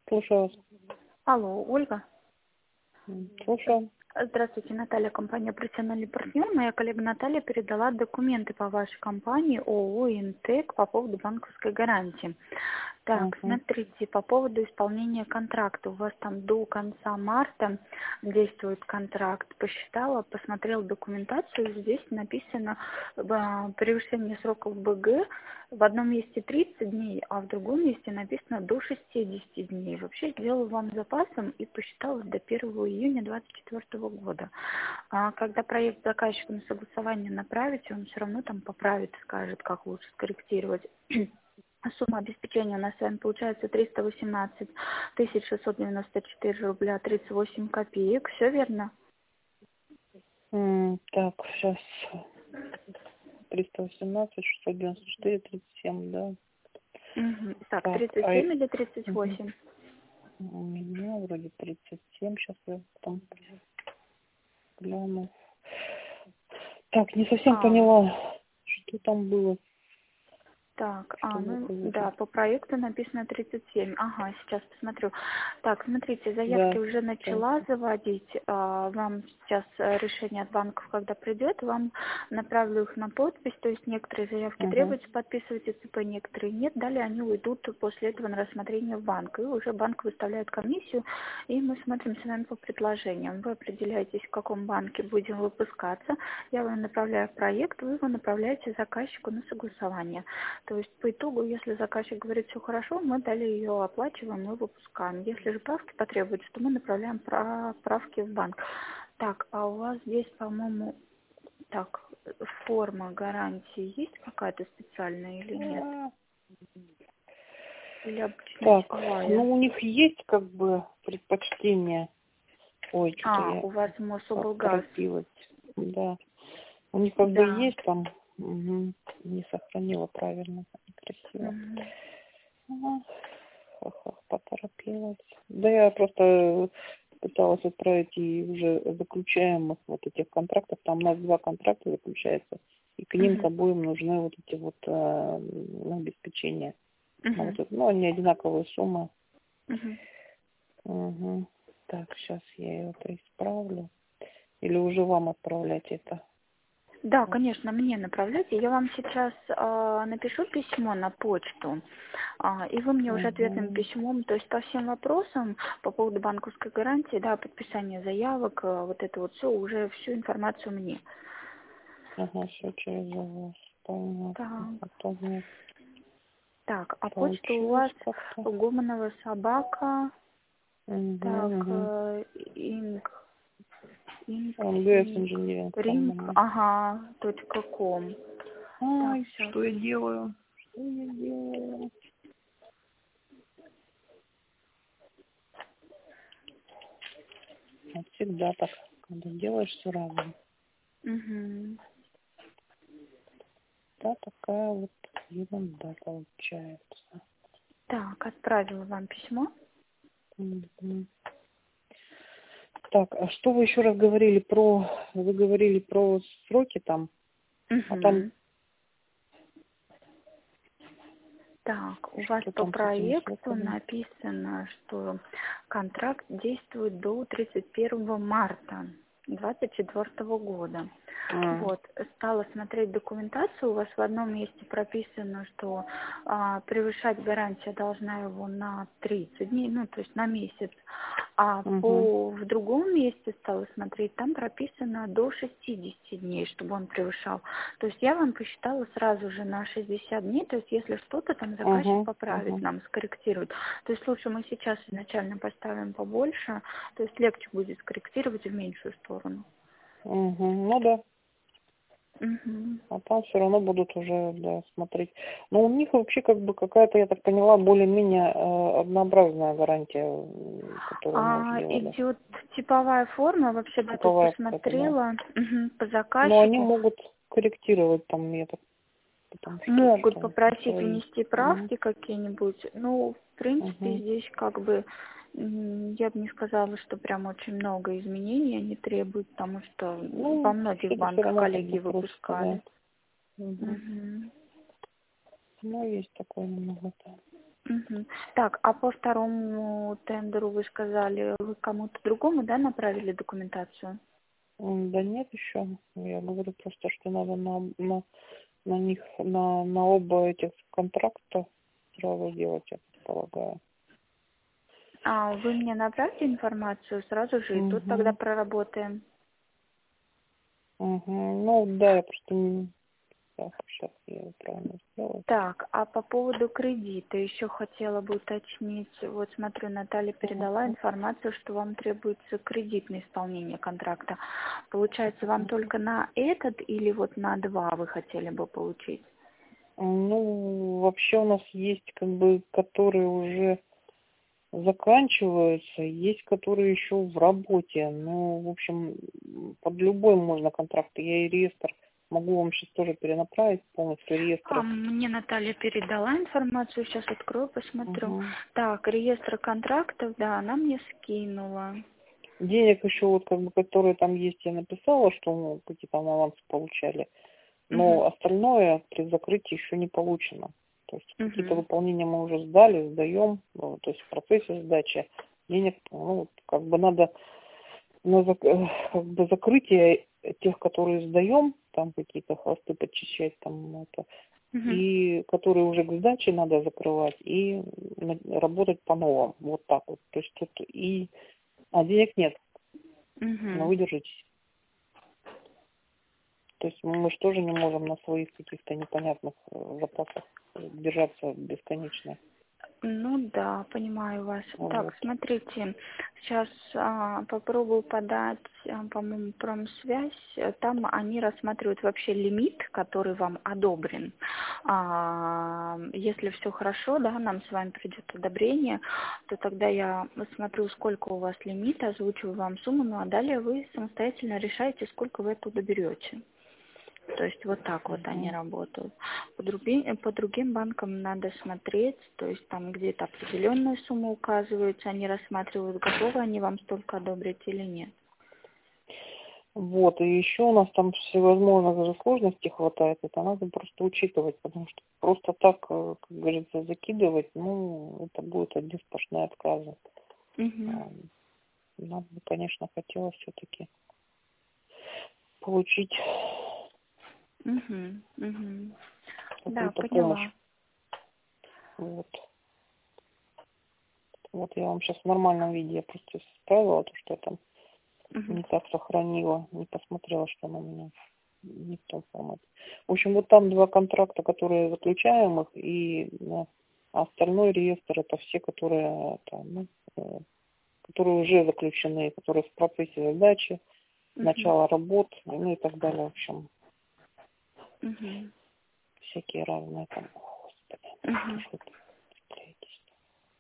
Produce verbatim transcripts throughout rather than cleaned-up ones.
Слушаю вас. Алло, Ольга. М, Слушаю. Здравствуйте, Наталья, компания «Профессиональный партнер». Моя коллега Наталья передала документы по вашей компании ООО «Интек» по поводу банковской гарантии. Так, Мгм. смотрите, по поводу исполнения контракта. У вас там до конца марта действует контракт. Посчитала, посмотрела документацию. Здесь написано э, превышение сроков БГ. В одном месте тридцать дней, а в другом месте написано до шестидесяти дней. Вообще сделала вам запасом и посчитала до первого июня двадцать четвёртого года. А когда проект заказчику на согласование направите, он все равно там поправит, скажет, как лучше скорректировать. Сумма обеспечения у нас с вами получается триста восемнадцать тысяч шестьсот девяносто четыре рубля тридцать восемь копеек. Все верно? М, Так, сейчас триста восемнадцать, шестьсот девяносто четыре, тридцать семь, да. Мгм. Так, Так, тридцать а и- семь или тридцать мгм. восемь? У меня вроде тридцать семь, сейчас я потом гляну. Так, не совсем А, поняла, что там было, Так, что а, вы ну да, говорили. по проекту написано тридцать семь. Ага, сейчас посмотрю. Так, смотрите, заявки Да, уже так. начала заводить. А, вам сейчас э, решение от банков, когда придет, вам направлю их на подпись. То есть некоторые заявки Угу, требуется подписывать ИЦП, некоторые нет. Далее они уйдут после этого на рассмотрение в банк. И уже банк выставляет комиссию, и мы смотрим с вами по предложениям. Вы определяетесь, в каком банке будем выпускаться. Я вам направляю проект, вы его направляете заказчику на согласование. То есть по итогу, если заказчик говорит все хорошо, мы далее ее оплачиваем и выпускаем. Если же правки потребуются, то мы направляем пра- правки в банк. Так, а у вас здесь, по-моему, так, форма гарантии есть какая-то специальная или нет? Или обычно Так, типовая? ну у них есть как бы предпочтение. Ой, что-то А, я у вас Мособлгаз. торопилась. Да. У них как бы Да. есть там, мгм, не сохранила правильно, некрасиво. Мгм. Ага, ха-ха, поторопилась. Да я просто пыталась отправить и уже заключаемых вот этих контрактов. Там у нас два контракта заключаются, и к ним к Мгм. обоим нужны вот эти вот э, ну, обеспечения. Ну, вот Мгм. это, ну, они одинаковые суммы. Мгм. Угу. Так, сейчас я это исправлю. Или уже вам отправлять это? Да, конечно, мне направляйте. Я вам сейчас а, напишу письмо на почту, а, и вы мне уже ответным Угу. письмом, то есть по всем вопросам по поводу банковской гарантии, да, подписания заявок, а, вот это вот все, уже всю информацию мне. Ага, все через вас. Понятно. А Так, то мне так, а почта у получилось вас как-то. Гуманова собака, так, Угу, угу. э, инк, инк, МГС инк, инженеринг, ринг, по-моему. ага, точка ком. Так, Ай, сейчас. что я делаю? Что я делаю? Вот всегда так, когда делаешь сразу. Угу. Да, такая вот ерунда получается. Так, отправила вам письмо. Мгм. Так, а что вы еще раз говорили про... Вы говорили про сроки там, а там Угу. Так, у вас что по там с этими проекту сроками? написано, что контракт действует до тридцать первого марта двадцать четвёртого года. А, Вот, стала смотреть документацию, у вас в одном месте прописано, что а, превышать гарантия должна его на тридцать дней, ну, то есть на месяц, а угу, по, в другом месте стала смотреть, там прописано до шестидесяти дней, чтобы он превышал. То есть я вам посчитала сразу же на шестьдесят дней, то есть если что-то там заказчик угу, поправит, угу, нам скорректирует. То есть лучше мы сейчас изначально поставим побольше, то есть легче будет скорректировать в меньшую сторону. угу. Ну да. Мгм. А там все равно будут уже, да, смотреть. Но у них вообще как бы какая-то, я так поняла, более-менее э, однообразная гарантия, м, которую мы А, сделали. идет типовая форма, вообще, да, тут Типовая какая-то, да. посмотрела, мгм, по Но они заказчику. могут корректировать там метод, потому что Могут там попросить свои. внести Угу, правки какие-нибудь. Ну, в принципе, угу, здесь как бы м, я бы не сказала, что прям очень много изменений они требуют, потому что во ну, многих что-то все банках равно как коллеги бы просится, да. выпускали. Угу. Мгм. Ну, есть такое немного, да. Мгм. Так, а по второму тендеру вы сказали, вы кому-то другому, да, направили документацию? М, Да нет еще. Я говорю просто, что надо на, на, на них, на, на оба этих контракта сразу делать, я полагаю. А вы мне направьте информацию сразу же, и тут тогда Угу. проработаем. Угу. Ну да, я просто не... Так, сейчас я его правильно сделаю. Так, а по поводу кредита еще хотела бы уточнить. Вот смотрю, Наталья передала информацию, что вам требуется кредит на исполнение контракта. Получается, вам только на этот или вот на два вы хотели бы получить? Ну, вообще у нас есть, как бы, которые уже заканчиваются, есть, которые еще в работе. Ну, в общем, под любой можно контракт. Я и реестр могу вам сейчас тоже перенаправить, полностью А, реестр. мне Наталья передала информацию, сейчас открою, посмотрю. Угу. Так, реестр контрактов, да, она мне скинула. Денег еще вот, как бы, которые там есть, я написала, что ну, какие там авансы получали. Угу, Но остальное при закрытии еще не получено. То есть какие-то угу, выполнения мы уже сдали, сдаем, ну, то есть в процессе сдачи денег, ну, как бы надо на зак- э, как бы закрытие тех, которые сдаем, там какие-то хвосты подчищать, там это, угу, и которые уже к сдаче надо закрывать и на- работать по-новому, вот так вот. То есть тут и, а денег нет, но угу. вы держитесь. То есть мы же тоже не можем на своих каких-то непонятных э, запасах э, держаться бесконечно. Ну да, понимаю вас. Так, Вот. смотрите, сейчас а, попробую подать, а, по-моему, промсвязь. Э, Там они рассматривают вообще лимит, который вам одобрен. А, если все хорошо, да, нам с вами придет одобрение, то тогда я смотрю, сколько у вас лимит, озвучиваю вам сумму, ну а далее вы самостоятельно решаете, сколько вы оттуда берете. То есть вот так вот они Мгм. работают. По другим, по другим банкам надо смотреть, то есть там где-то определенная сумма указывается, они рассматривают, готовы они вам столько одобрить или нет. Вот, и еще у нас там всевозможных же сложностей хватает, это надо просто учитывать, потому что просто так, э, как говорится, закидывать, ну, это будет одни сплошные отказы. Угу. А, Нам бы, конечно, хотелось все-таки получить Угу. Угу. Да, какую-то помощь. поняла. Вот. Вот я вам сейчас в нормальном виде, я просто исправила то, что я там Угу. не так сохранила, не посмотрела, что она у меня не в том формате. В общем, вот там два контракта, которые заключаем их, и ну, а остальной реестр это все, которые, это, ну, э, которые уже заключены, которые в процессе задачи, Угу. начала работ, ну и так далее. В общем, Угу. всякие разные там. Господи, Угу. что это строительство.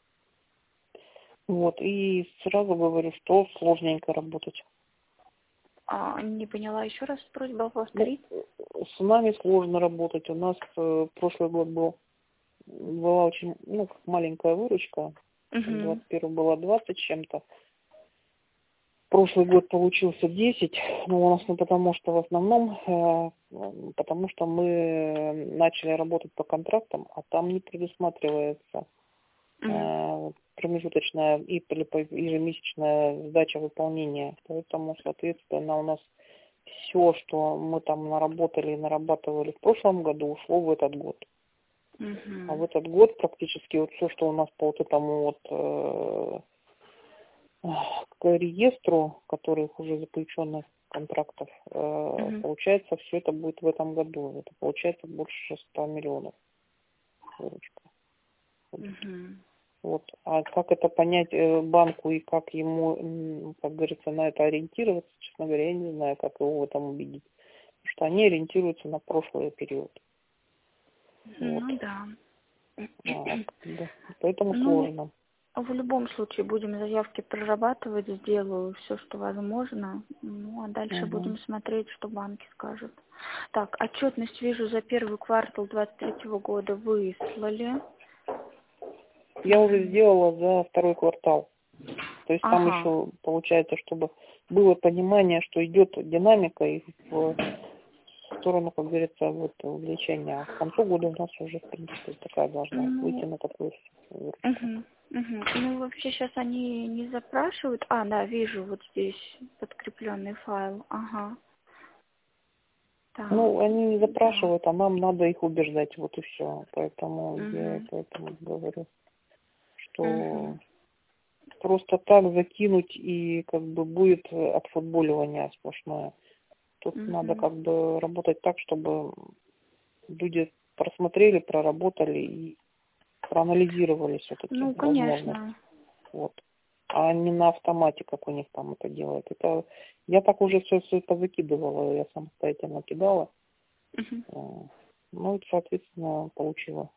Вот, и сразу говорю, что сложненько работать. А, не поняла еще раз, просьба Ну, повторить. с нами сложно работать. У нас э, прошлый год был, была очень, ну, как маленькая выручка. Угу. двадцать первый было двадцать чем-то. Прошлый год получился десять. Ну, у нас, ну, потому что в основном, э, потому что мы начали работать по контрактам, а там не предусматривается Угу. э, промежуточная и или по- ежемесячная сдача выполнения. Поэтому, соответственно, у нас все, что мы там наработали и нарабатывали в прошлом году, ушло в этот год. А в Угу. этот год практически вот все, что у нас по вот этому вот э, к реестру, которых уже заключенных контрактов, э, Угу. получается, все это будет в этом году. Это получается больше ста миллионов выручка. Угу. Вот. А как это понять э, банку и как ему, м, как говорится, на это ориентироваться, честно говоря, я не знаю, как его в этом убедить. Потому что они ориентируются на прошлый период. Вот. Ну да. А, да. Поэтому Ну, сложно. в любом случае будем заявки прорабатывать, сделаю все, что возможно. Ну, а дальше Угу. будем смотреть, что банки скажут. Так, отчетность вижу за первый квартал двадцать третьего года выслали. Я уже Мгм. сделала за второй квартал. То есть там Ага. еще получается, чтобы было понимание, что идет динамика и в в сторону, как говорится, вот увеличения. К концу года у нас уже, в принципе, такая должна Ну, выйти на такую выручку. Угу, угу. Ну, вообще сейчас они не запрашивают. А, да, вижу вот здесь подкрепленный файл. Ага. Ну, Так, они не да. запрашивают, а нам надо их убеждать, вот и все. Поэтому я и Угу, поэтому говорю, угу. что просто так закинуть и как бы будет отфутболивание сплошное. Тут надо Угу. как бы работать так, чтобы люди просмотрели, проработали и проанализировали все-таки Ну, возможность. конечно. Вот. А не на автомате, как у них там это делают. Это я так уже все, все это закидывала, я самостоятельно кидала. Угу. Э, Ну, и, соответственно, получила.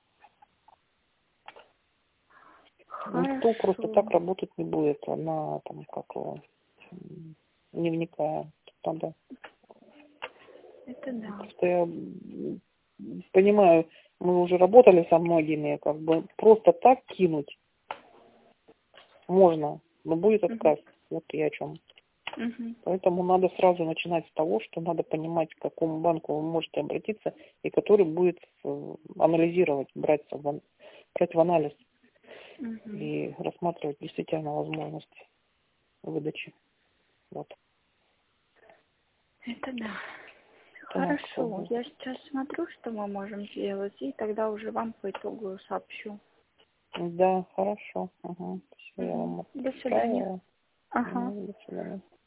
Никто просто Хорошо. так работать не будет, она там как его, м, не вникая. Тут надо. Это да. Просто я м, понимаю, мы уже работали со многими, как бы просто так кинуть можно, но будет Угу. отказ. Вот я о чем. Угу. Поэтому надо сразу начинать с того, что надо понимать, к какому банку вы можете обратиться, и который будет э, анализировать, брать в, ан- брать в анализ Угу. и рассматривать действительно возможности выдачи. Вот. Это да. Так, Хорошо. ага. Я сейчас смотрю, что мы можем сделать, и тогда уже вам по итогу сообщу. Да, хорошо. Ага. Все, я Угу. вам До свидания. отправила. Ага. Ну, до свидания.